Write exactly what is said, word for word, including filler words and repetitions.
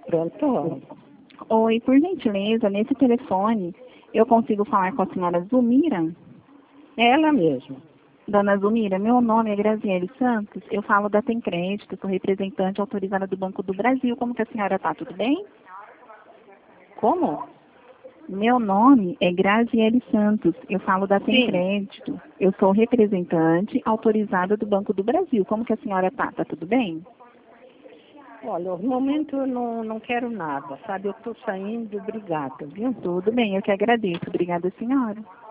Pronto. Oi, por gentileza, nesse telefone eu consigo falar com a senhora Zulmira? É ela mesma. Dona Zulmira, meu nome é Graziele Santos, eu falo da Tem Crédito, sou representante autorizada do Banco do Brasil. Como que a senhora está? Tudo bem? Como? Meu nome é Graziele Santos, eu falo da Tem Sim. Crédito, eu sou representante autorizada do Banco do Brasil. Como que a senhora está? Está tudo bem? Olha, no momento eu não, não quero nada, sabe? Eu estou saindo, obrigada, viu? Tudo bem, eu que agradeço. Obrigada, senhora.